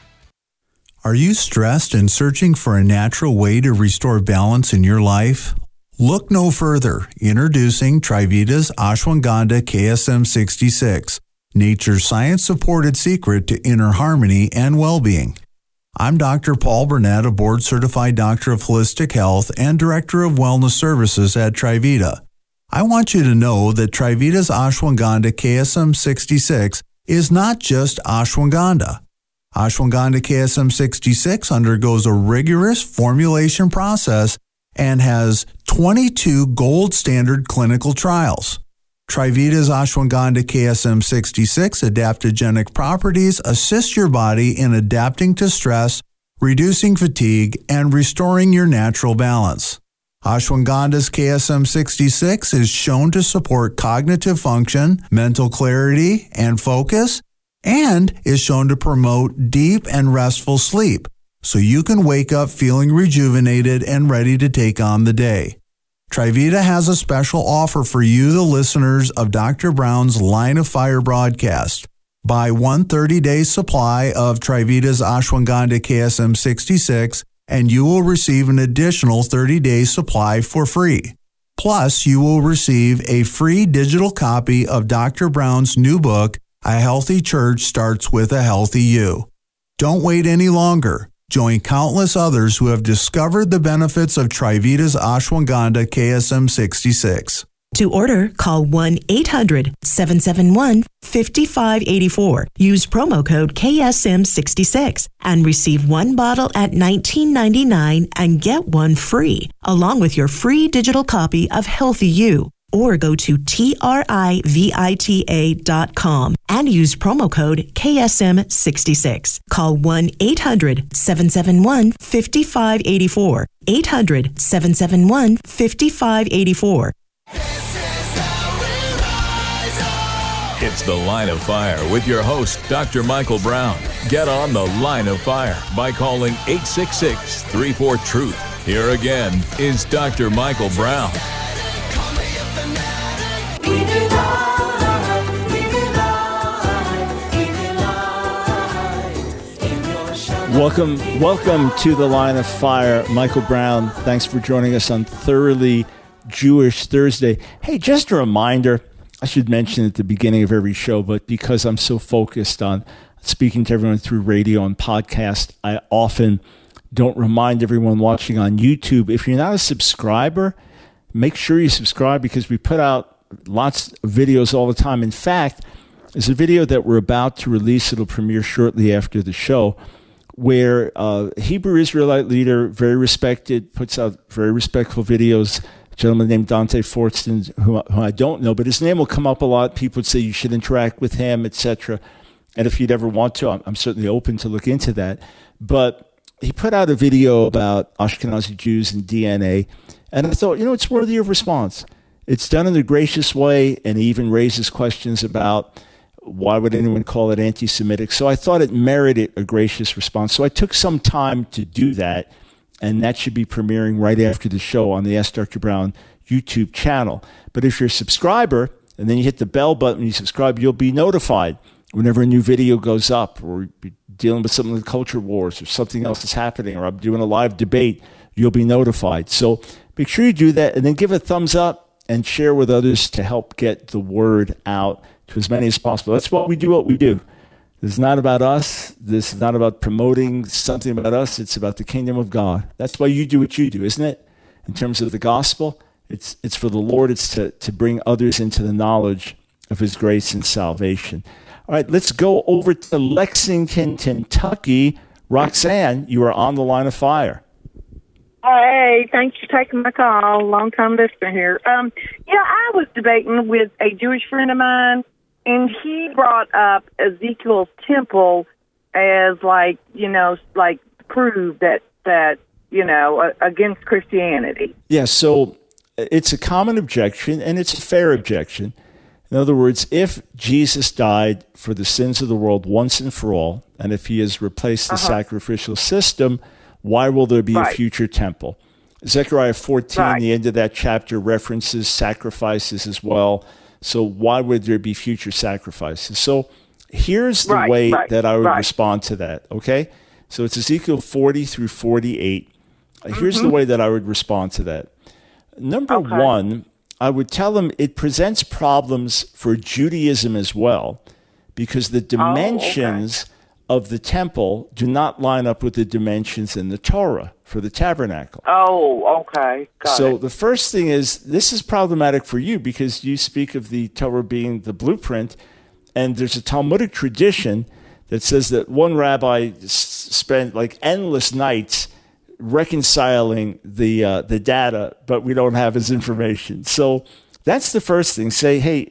Are you stressed and searching for a natural way to restore balance in your life? Look no further. Introducing Trivita's Ashwagandha KSM 66, nature's science-supported secret to inner harmony and well-being. I'm Dr. Paul Burnett, a board-certified doctor of holistic health and director of wellness services at Trivita. I want you to know that Trivita's Ashwagandha KSM 66 is not just ashwagandha. Ashwagandha KSM 66 undergoes a rigorous formulation process and has 22 gold standard clinical trials. Trivita's Ashwagandha KSM 66 adaptogenic properties assist your body in adapting to stress, reducing fatigue, and restoring your natural balance. Ashwagandha's KSM 66 is shown to support cognitive function, mental clarity, and focus, and is shown to promote deep and restful sleep, so you can wake up feeling rejuvenated and ready to take on the day. Trivita has a special offer for you, the listeners of Dr. Brown's Line of Fire broadcast. Buy one 30-day supply of Trivita's Ashwagandha KSM 66, and you will receive an additional 30-day supply for free. Plus, you will receive a free digital copy of Dr. Brown's new book, A Healthy Church Starts with a Healthy You. Don't wait any longer. Join countless others who have discovered the benefits of Trivita's Ashwagandha KSM 66. To order, call 1-800-771-5584. Use promo code KSM66 and receive one bottle at $19.99 and get one free, along with your free digital copy of Healthy You. Or go to TRIVITA.com and use promo code KSM66. Call 1-800-771-5584. 800-771-5584. It's The Line of Fire with your host, Dr. Michael Brown. Get on The Line of Fire by calling 866-34-TRUTH. Here again is Dr. Michael Brown. Welcome to the Line of Fire. Michael Brown, thanks for joining us on Thoroughly Jewish Thursday. Hey, just a reminder, I should mention at the beginning of every show, but because I'm so focused on speaking to everyone through radio and podcast, I often don't remind everyone watching on YouTube. If you're not a subscriber, make sure you subscribe because we put out lots of videos all the time. In fact, there's a video that we're about to release. It'll premiere shortly after the show, where a Hebrew Israelite leader, very respected, puts out very respectful videos, a gentleman named Dante Forston, who I don't know, but his name will come up a lot. People would say you should interact with him, etc. And if you'd ever want to, I'm certainly open to look into that. But he put out a video about Ashkenazi Jews and DNA, and I thought, it's worthy of response. It's done in a gracious way, and he even raises questions about why would anyone call it anti-Semitic? So I thought it merited a gracious response. So I took some time to do that, and that should be premiering right after the show on the Ask Dr. Brown YouTube channel. But if you're a subscriber, and then you hit the bell button and you subscribe, you'll be notified whenever a new video goes up, or you're dealing with something like culture wars or something else is happening, or I'm doing a live debate, you'll be notified. So make sure you do that, and then give a thumbs up and share with others to help get the word out to as many as possible. That's what we do. This is not about us. This is not about promoting something about us. It's about the kingdom of God. That's why you do what you do, isn't it? In terms of the gospel, it's for the Lord. It's to bring others into the knowledge of his grace and salvation. All right, let's go over to Lexington, Kentucky. Roxanne, you are on the Line of Fire. Hey, thanks for taking my call. Long-time listener here. I was debating with a Jewish friend of mine, and he brought up Ezekiel's temple as prove that against Christianity. Yeah, so it's a common objection, and it's a fair objection. In other words, if Jesus died for the sins of the world once and for all, and if he has replaced the sacrificial system, why will there be a future temple? Zechariah 14, the end of that chapter, references sacrifices as well. So why would there be future sacrifices? So here's the way that I would respond to that, okay? So it's Ezekiel 40 through 48. Here's the way that I would respond to that. Number one, I would tell them it presents problems for Judaism as well, because the dimensions of the temple do not line up with the dimensions in the Torah for the tabernacle. Oh, okay. Got so it. The first thing is, this is problematic for you because you speak of the Torah being the blueprint, and there's a Talmudic tradition that says that one rabbi spent endless nights reconciling the data, but we don't have his information. So that's the first thing. Say, hey,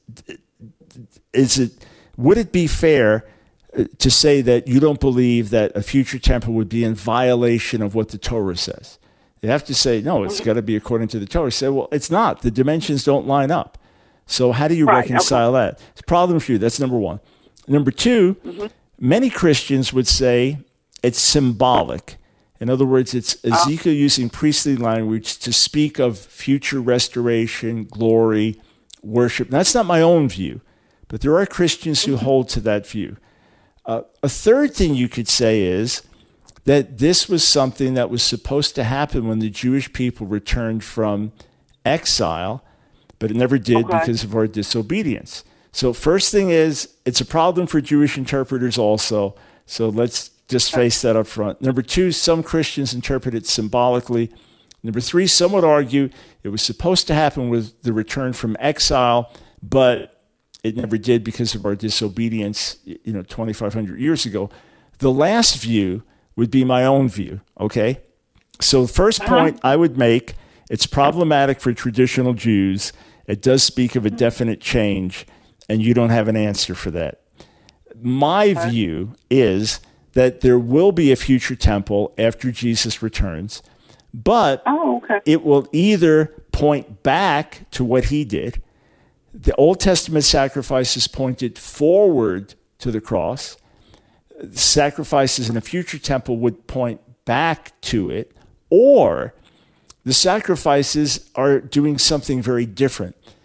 would it be fair to say that you don't believe that a future temple would be in violation of what the Torah says? You have to say, no, it's got to be according to the Torah. Say, well, it's not. The dimensions don't line up. So how do you reconcile that? It's a problem for you. That's number one. Number two, many Christians would say it's symbolic. In other words, it's Ezekiel using priestly language to speak of future restoration, glory, worship. Now, that's not my own view, but there are Christians who hold to that view. A third thing you could say is that this was something that was supposed to happen when the Jewish people returned from exile, but it never did because of our disobedience. So first thing is, it's a problem for Jewish interpreters also, so let's just face that up front. Number two, some Christians interpret it symbolically. Number three, some would argue it was supposed to happen with the return from exile, but it never did because of our disobedience, 2,500 years ago. The last view would be my own view, okay? So the first point I would make, it's problematic for traditional Jews. It does speak of a definite change, and you don't have an answer for that. My view is that there will be a future temple after Jesus returns, but it will either point back to what he did. The Old Testament sacrifices pointed forward to the cross. Sacrifices in a future temple would point back to it, or the sacrifices are doing something very different.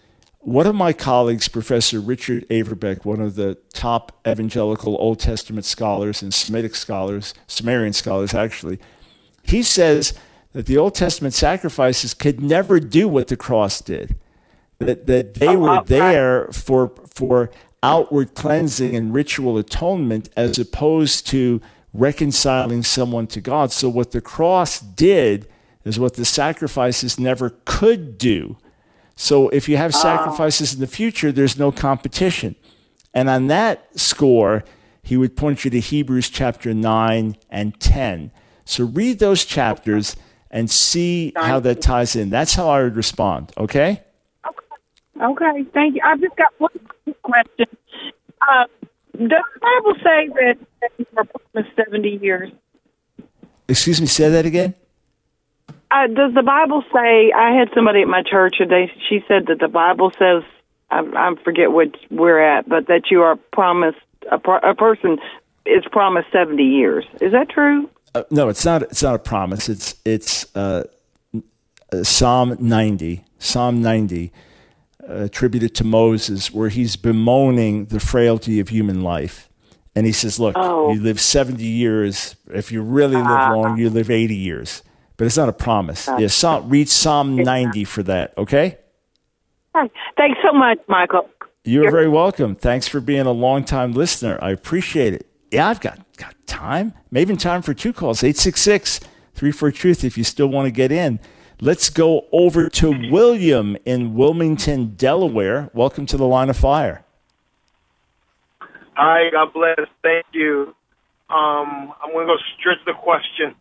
One of my colleagues, Professor Richard Averbeck, one of the top evangelical Old Testament scholars and Sumerian scholars actually, he says that the Old Testament sacrifices could never do what the cross did. That they were there for outward cleansing and ritual atonement as opposed to reconciling someone to God. So what the cross did is what the sacrifices never could do. So if you have sacrifices in the future, there's no competition. And on that score, he would point you to Hebrews chapter 9 and 10. So read those chapters and see how that ties in. That's how I would respond, okay? Okay, thank you. I've just got one question. Does the Bible say that you were promised 70 years? Excuse me, say that again? Does the Bible say, I had somebody at my church today, she said that the Bible says, I forget which we're at, but that you are promised, a person is promised 70 years. Is that true? No, it's not. It's not a promise. It's Psalm 90. Psalm 90, attributed to Moses, where he's bemoaning the frailty of human life, and he says, "Look, you live 70 years. If you really live long, you live 80 years." But it's not a promise. Read Psalm 90 for that. Okay. Thanks so much, Michael. You're very welcome. Thanks for being a long-time listener. I appreciate it. Yeah, I've got time. Maybe time for 2 calls. 866-34-TRUTH if you still want to get in. Let's go over to William in Wilmington, Delaware. Welcome to the Line of Fire. Hi, God bless. Thank you. I'm going to go straight to the question.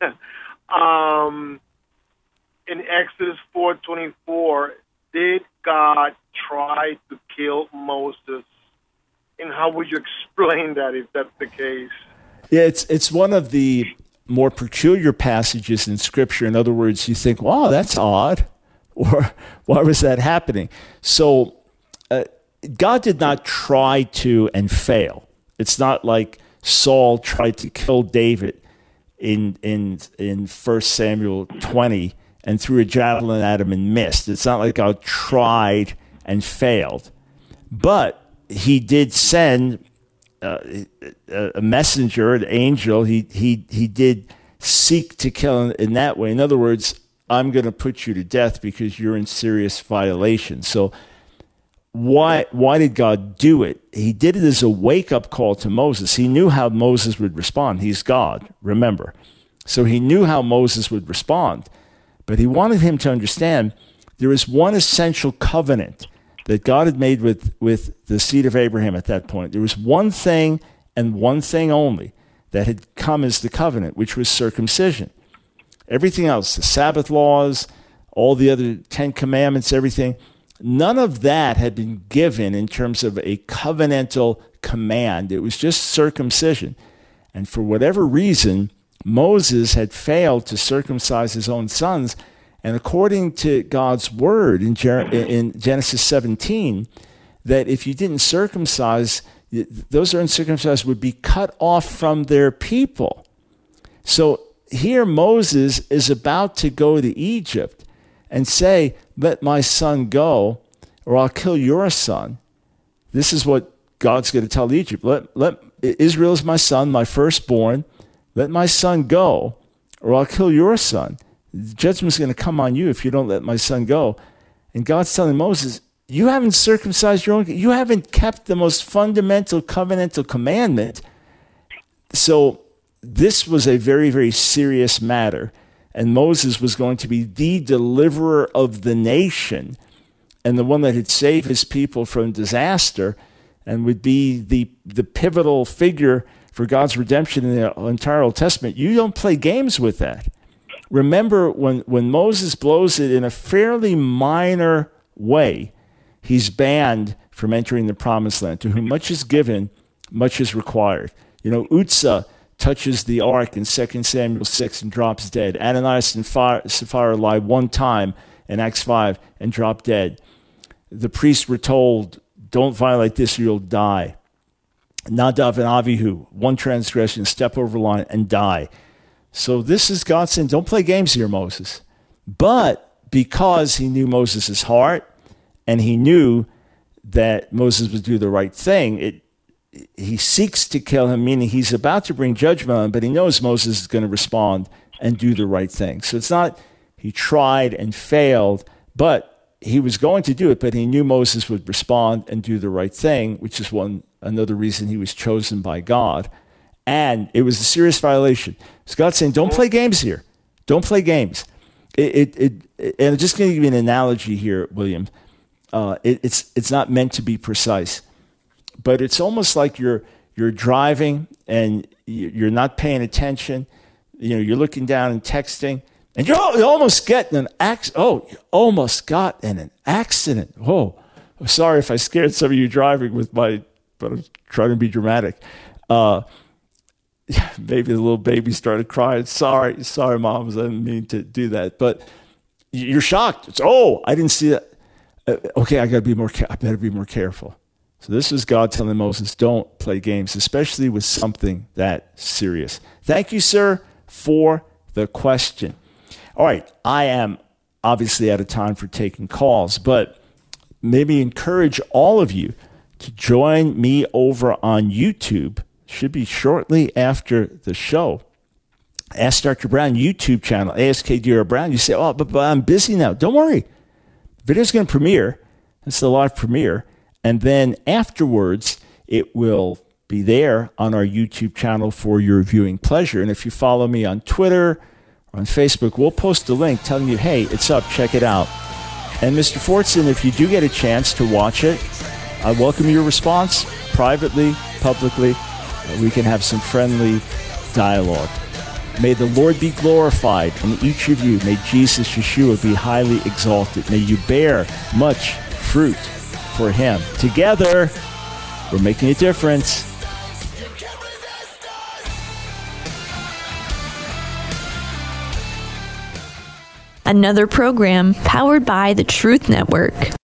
In Exodus 4:24, did God try to kill Moses? And how would you explain that if that's the case? Yeah, it's one of the more peculiar passages in Scripture. In other words, you think, wow, that's odd. Or why was that happening? So God did not try to and fail. It's not like Saul tried to kill David in 1 Samuel 20 and threw a javelin at him and missed. It's not like God tried and failed. But he did send a messenger, an angel. He did seek to kill in that way. In other words, I'm going to put you to death because you're in serious violation. So why did God do it? He did it as a wake-up call to Moses. He knew how Moses would respond. He's God, remember. So he knew how Moses would respond. But he wanted him to understand there is one essential covenant that God had made with the seed of Abraham at that point. There was one thing and one thing only that had come as the covenant, which was circumcision. Everything else, the Sabbath laws, all the other 10 commandments, everything, none of that had been given in terms of a covenantal command. It was just circumcision. And for whatever reason, Moses had failed to circumcise his own sons. And according to God's word in Genesis 17, that if you didn't circumcise, those uncircumcised would be cut off from their people. So here Moses is about to go to Egypt and say, let my son go, or I'll kill your son. This is what God's going to tell Egypt. Let Israel is my son, my firstborn. Let my son go, or I'll kill your son. The judgment's going to come on you if you don't let my son go. And God's telling Moses, you haven't circumcised your own, you haven't kept the most fundamental covenantal commandment. So this was a very, very serious matter. And Moses was going to be the deliverer of the nation and the one that had saved his people from disaster and would be the pivotal figure for God's redemption in the entire Old Testament. You don't play games with that. Remember, when Moses blows it in a fairly minor way, he's banned from entering the promised land. To whom much is given, much is required. You know, Uzzah touches the ark in 2 Samuel 6 and drops dead. Ananias and Sapphira lie one time in Acts 5 and drop dead. The priests were told, don't violate this or you'll die. Nadav and Avihu, one transgression, step over the line and die. So this is God saying, don't play games here, Moses. But because he knew Moses' heart and he knew that Moses would do the right thing. He seeks to kill him, meaning he's about to bring judgment on him, but he knows Moses is going to respond and do the right thing. So it's not he tried and failed, but he was going to do it, but he knew Moses would respond and do the right thing, which is another reason he was chosen by God. And it was a serious violation. So God's saying, don't play games here. Don't play games. And I'm just going to give you an analogy here, William. It's not meant to be precise, but it's almost like you're driving and you're not paying attention. You're looking down and texting, and you almost get in an accident. Oh, you almost got in an accident. Oh, I'm sorry if I scared some of you driving but I'm trying to be dramatic. Maybe the little baby started crying. Sorry, Mom, I didn't mean to do that. But you're shocked. I didn't see that. Okay, I better be more careful. So this is God telling Moses, don't play games, especially with something that serious. Thank you, sir, for the question. All right, I am obviously out of time for taking calls, but maybe encourage all of you to join me over on YouTube. Should be shortly after the show. Ask Dr. Brown YouTube channel, ASK Brown. You say, but I'm busy now. Don't worry. The video's going to premiere. It's the live premiere. And then afterwards, it will be there on our YouTube channel for your viewing pleasure. And if you follow me on Twitter or on Facebook, we'll post a link telling you, hey, it's up, check it out. And Mr. Fortson, if you do get a chance to watch it, I welcome your response privately, publicly. We can have some friendly dialogue. May the Lord be glorified in each of you. May Jesus, Yeshua, be highly exalted. May you bear much fruit for him. Together, we're making a difference. Another program powered by the Truth Network.